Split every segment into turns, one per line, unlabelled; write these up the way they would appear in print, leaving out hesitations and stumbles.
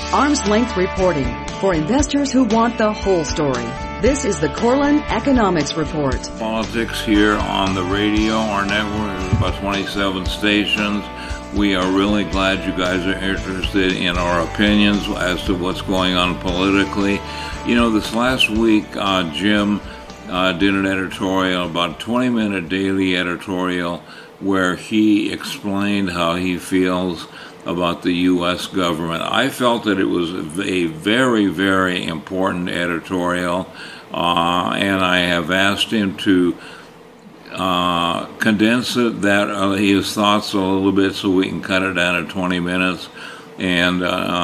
Arm's length reporting for investors who want the whole story. This is the Corlin Economics Report.
Politics here on the radio. Our network is about 27 stations. We are really glad you guys are interested in our opinions as to what's going on politically. You know, this last week, Jim did an editorial, about a 20-minute daily editorial, where he explained how he feels about the U.S. government. I felt that it was a very, very important editorial, and I have asked him to condense his thoughts a little bit so we can cut it down to 20 minutes, and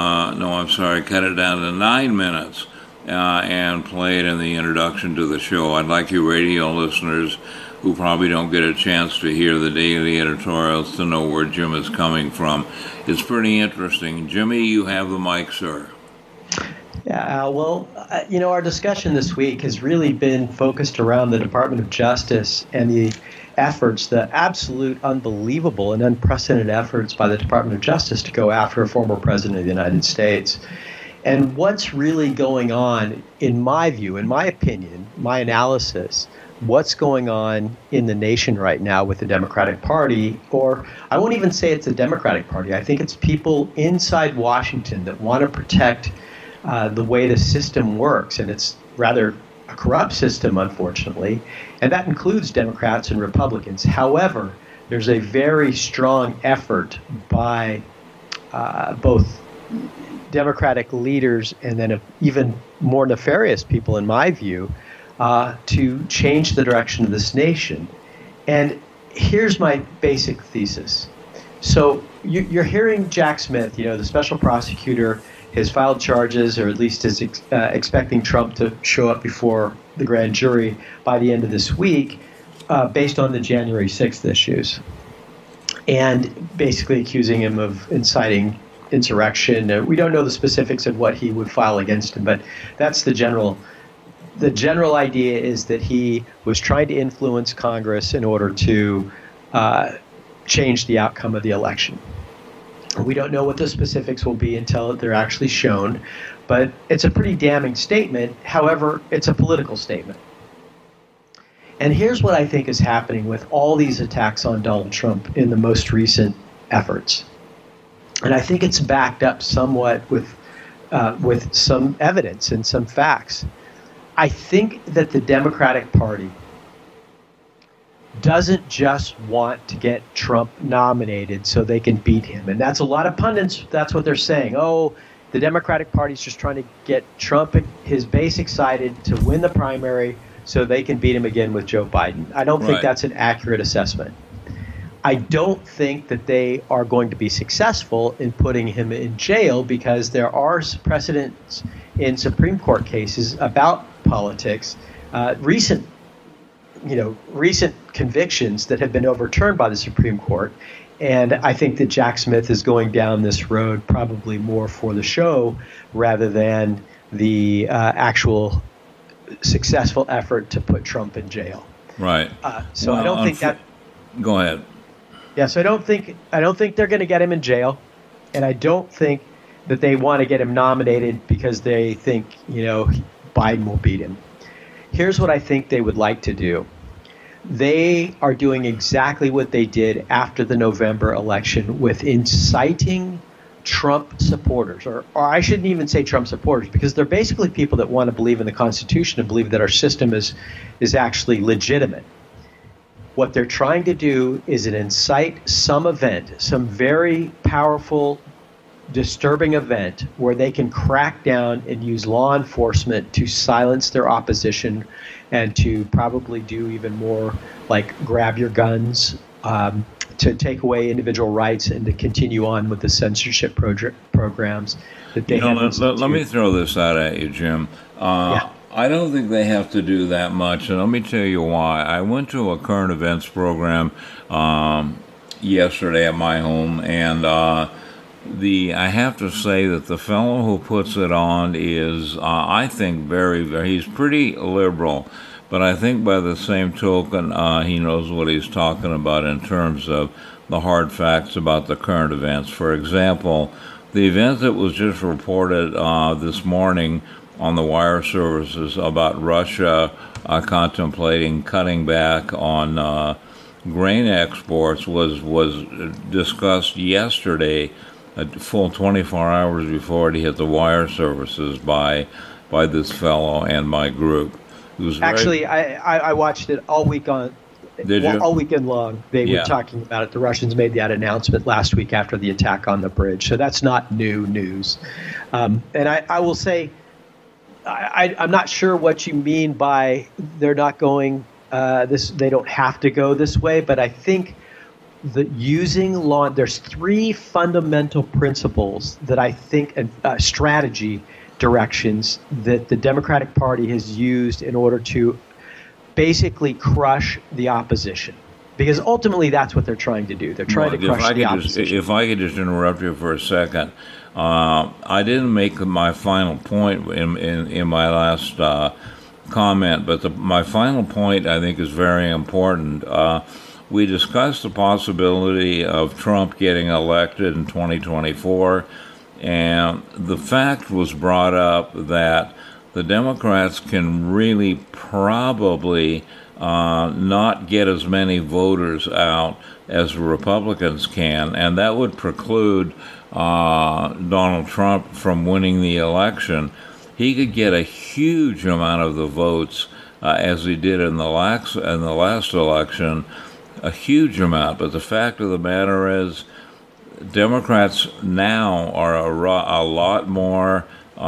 cut it down to 9 minutes, and play it in the introduction to the show. I'd like you radio listeners who probably don't get a chance to hear the daily editorials to know where Jim is coming from. It's pretty interesting. Jimmy, you have the mic, sir.
Yeah, our discussion this week has really been focused around the Department of Justice and the efforts, the absolute unbelievable and unprecedented efforts by the Department of Justice to go after a former president of the United States. And what's really going on, in my view, in my opinion, my analysis, what's going on in the nation right now with the Democratic Party, or I won't even say it's a Democratic Party. I think it's people inside Washington that want to protect the way the system works, and it's rather a corrupt system, unfortunately, and that includes Democrats and Republicans. However, there's a very strong effort by both Democratic leaders and then even more nefarious people, in my view, to change the direction of this nation. And here's my basic thesis. So you're hearing Jack Smith, the special prosecutor, has filed charges, or at least is expecting Trump to show up before the grand jury by the end of this week, based on the January 6th issues, and basically accusing him of inciting insurrection. We don't know the specifics of what he would file against him, but that's the general idea, is that he was trying to influence Congress in order to change the outcome of the election. We don't know what the specifics will be until they're actually shown, but it's a pretty damning statement. However, it's a political statement. And here's what I think is happening with all these attacks on Donald Trump in the most recent efforts. And I think it's backed up somewhat with some evidence and some facts. I think that the Democratic Party doesn't just want to get Trump nominated so they can beat him. And that's a lot of pundits, that's what they're saying. Oh, the Democratic Party's just trying to get Trump and his base excited to win the primary so they can beat him again with Joe Biden. I don't think that's an accurate assessment. I don't think that they are going to be successful in putting him in jail, because there are precedents in Supreme Court cases about politics, recent convictions that have been overturned by the Supreme Court. And I think that Jack Smith is going down this road probably more for the show rather than the actual successful effort to put Trump in jail.
Right.
So I don't think that.
Go ahead.
Yeah. So I don't think they're going to get him in jail, and I don't think that they want to get him nominated because they think Biden will beat him. Here's what I think they would like to do. They are doing exactly what they did after the November election with inciting Trump supporters, or I shouldn't even say Trump supporters, because they're basically people that want to believe in the Constitution and believe that our system is actually legitimate. What they're trying to do is incite some event, some very powerful, disturbing event where they can crack down and use law enforcement to silence their opposition and to probably do even more, like grab your guns, to take away individual rights and to continue on with the censorship programs that they have.
Let me throw this out at you, Jim. I don't think they have to do that much, and let me tell you why. I went to a current events program yesterday at my home, and I have to say that the fellow who puts it on is, I think, he's pretty liberal, but I think by the same token, he knows what he's talking about in terms of the hard facts about the current events. For example, The event that was just reported this morning on the wire services about Russia contemplating cutting back on grain exports was discussed yesterday, a full 24 hours before it hit the wire services by this fellow and my group. It was
actually I watched it all week on.
Did you?
All weekend long, they were talking about it. The Russians made that announcement last week after the attack on the bridge, so that's not new news. And I will say, I'm not sure what you mean by they're not going this. They don't have to go this way, but I think that using law, there's three fundamental principles that I think strategy directions that the Democratic Party has used in order to basically crush the opposition, because ultimately that's what they're trying to do. They're trying to crush the opposition.
If I could just interrupt you for a second, I didn't make my final point in my last comment, but my final point I think is very important. We discussed the possibility of Trump getting elected in 2024, and the fact was brought up that the Democrats can really probably not get as many voters out as the Republicans can, and that would preclude Donald Trump from winning the election. He could get a huge amount of the votes, as he did in the last election, a huge amount. But the fact of the matter is, Democrats now are a lot more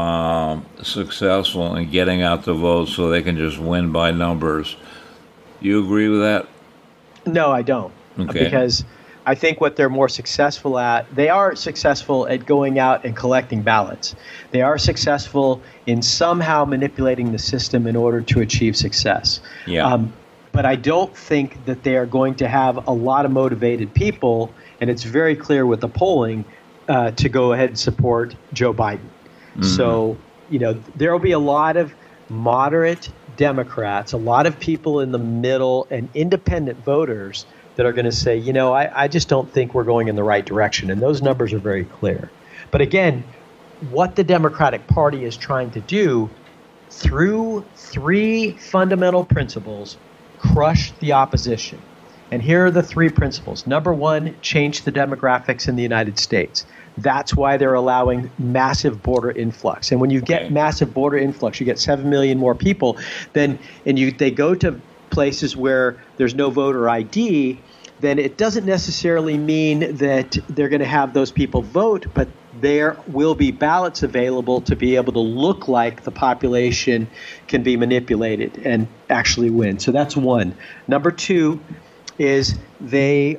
successful in getting out the votes, so they can just win by numbers. You agree with that?
No, I don't.
Okay.
Because I think what they're more successful at, they are successful at going out and collecting ballots. They are successful in somehow manipulating the system in order to achieve success.
Yeah.
But I don't think that they are going to have a lot of motivated people, and it's very clear with the polling, to go ahead and support Joe Biden. Mm-hmm. So, there will be a lot of moderate Democrats, a lot of people in the middle, and independent voters that are going to say, I just don't think we're going in the right direction. And those numbers are very clear. But again, what the Democratic Party is trying to do through three fundamental principles, crush the opposition. And here are the three principles. Number one, change the demographics in the United States. That's why they're allowing massive border influx. And when you get massive border influx, you get 7 million more people, they go to places where there's no voter ID, then it doesn't necessarily mean that they're going to have those people vote, but there will be ballots available to be able to look like the population can be manipulated and actually win. So that's one. Number two is they're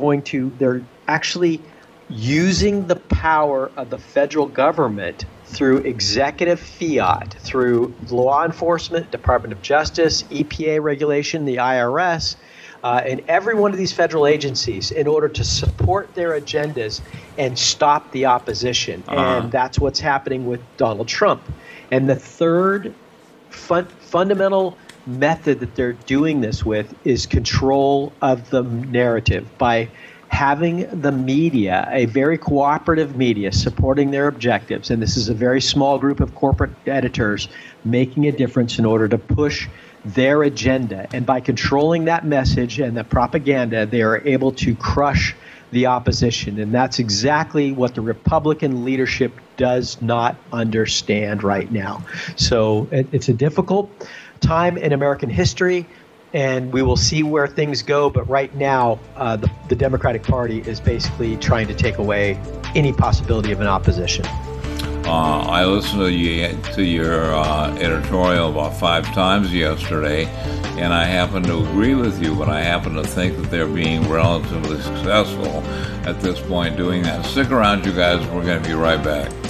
actually using the power of the federal government through executive fiat, through law enforcement, Department of Justice, EPA regulation, the IRS, and every one of these federal agencies in order to support their agendas and stop the opposition. And that's what's happening with Donald Trump. And the third fundamental method that they're doing this with is control of the narrative by having the media, a very cooperative media, supporting their objectives. And this is a very small group of corporate editors making a difference in order to push their agenda. And by controlling that message and the propaganda, they are able to crush the opposition. And that's exactly what the Republican leadership does not understand right now. So it's a difficult time in American history, and we will see where things go. But right now, the Democratic Party is basically trying to take away any possibility of an opposition.
I listened to your editorial about 5 times yesterday, and I happen to agree with you, but I happen to think that they're being relatively successful at this point doing that. Stick around, you guys. We're going to be right back.